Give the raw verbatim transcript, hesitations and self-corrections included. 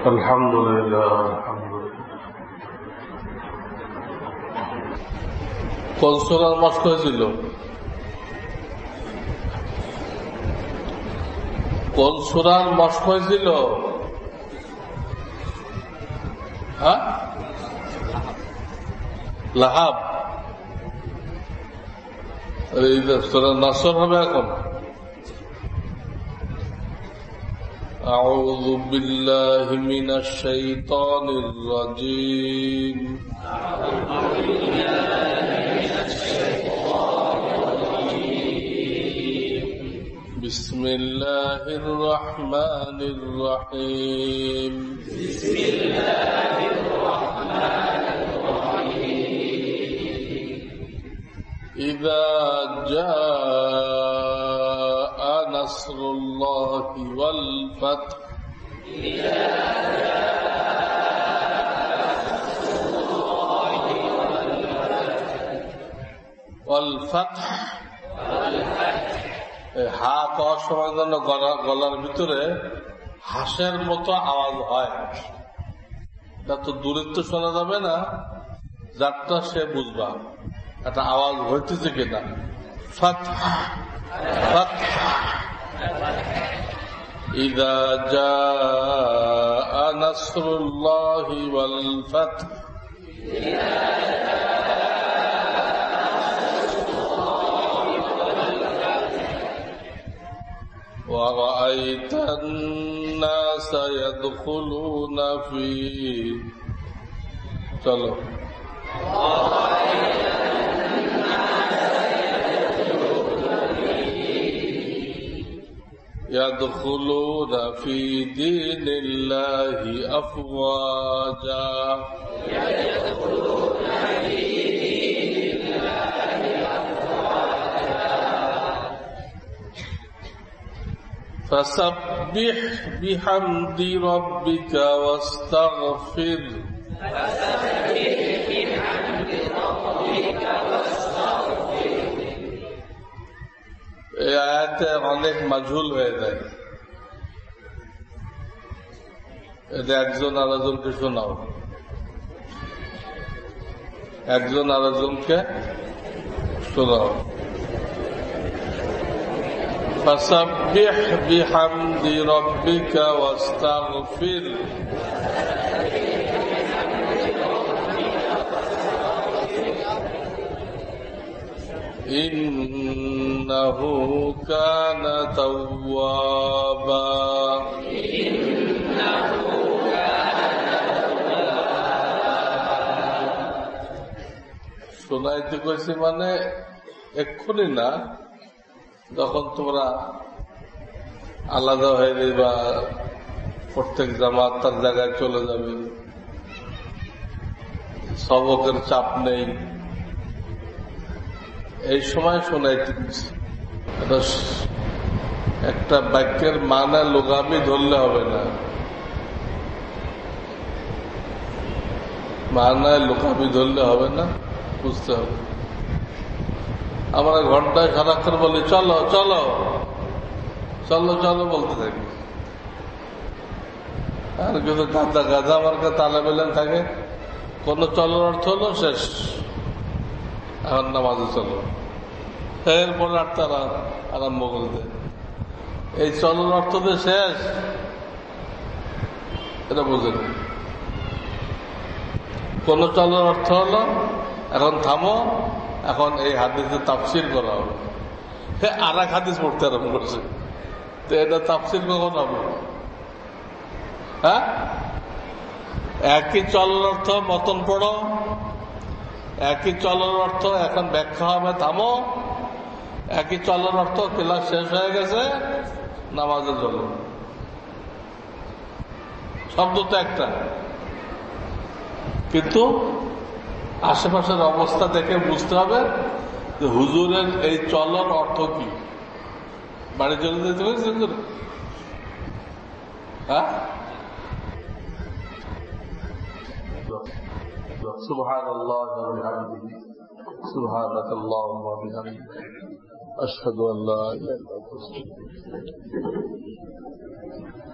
আলহামদুলিল্লাহ কোন সূরার মস্ক হয়েছিল? কোন সূরার মস্ক হয়েছিল? হ্যাঁ, লাহাব। এই সূরা নাসর হবে এখন। أعوذ بالله من الشيطان الرجيم بسم الله الرحمن الرحيم بسم الله الرحمن الرحيم إذا جاء نصر الله والفتح إذا والفتح হা কওয়ার সময় জন্য গলার ভিতরে হাঁসের মতো আওয়াজ হয়। এটা তো দূরত্ব শোনা যাবে না, যারটা সে বুঝবা একটা আওয়াজ হইতেছে কিনা। ফাতহ ফাতহ ইযা জাআ নাসরুল্লাহি ওয়াল ফাতহ وَرَأَيْتَ النَّاسَ يَدْخُلُونَ فِي চলো يَدْخُلُونَ فِي دِينِ اللَّهِ أَفْوَاجًا يَدْخُلُونَ فِي دِينِ اللَّهِ فسبح بحمد ربك واستغفر فسبح بحمد ربك واستغفر এই আয়াতে অনেক মাজহুল হয়ে যায়। এটা একজন আরেকজনকে শোনাও, একজন আরেকজনকে শোনাও। فسبح بحمد ربك واستغفر إنه كان توابا শোনাইতে কইছি মানে এক্ষুনি না, যখন তোমরা আলাদা হয়ে যাবে, প্রত্যেক জামাত তার জায়গায় চলে যাবে, সবকের চাপ নেই, এই সময় শোনাইতে দিচ্ছি। একটা বাক্যের মানে লোগামি ধরলে হবে না, মানায় লোকামি ধরলে হবে না, বুঝতে হবে। আমরা ঘন্টায় সারাক্ষণ বলি চলো চলো চলো চলো বলতে থাকি, আর কিন্তু গাধা গাধা আমার কাছে তালা বেলেন থাকে। কোন চলার অর্থ হলো শেষ, এখন নামাজে চলো, এরপরে আর তারা আরম্ভ করে দেয়। এই চলার অর্থ যে শেষ এটা বুঝে না। কোন চলার অর্থ হলো এখন থামো, এখন এই হাদিসে তাফসির করা হবে। হ্যাঁ, আর এক হাদিস পড়তে আরম্ভ করছে, তো এটা তাফসির কখন হবে? হ্যাঁ, একই চলার অর্থ মতন পড়ো, একই চলার অর্থ এখন ব্যাখ্যা হবে থামো, একই চলার অর্থ ক্লাস শেষ হয়ে গেছে নামাজে চলো। শব্দ তো একটা, কিন্তু আশেপাশের অবস্থা দেখে বুঝতে হবে যে হুজুরের এই চলার অর্থ কি। বাড়ি চলে যেতে হয়েছে হুজুর? হ্যাঁ, সুবহানাল্লাহ ওয়া বিহামদিহি সুবহানাকাল্লাহুম্মা ওয়া বিহামদিকা আশহাদু আল্লা ইলাহা ইল্লা আনতা আস্তাগফিরুকা ওয়া আতুবু ইলাইক।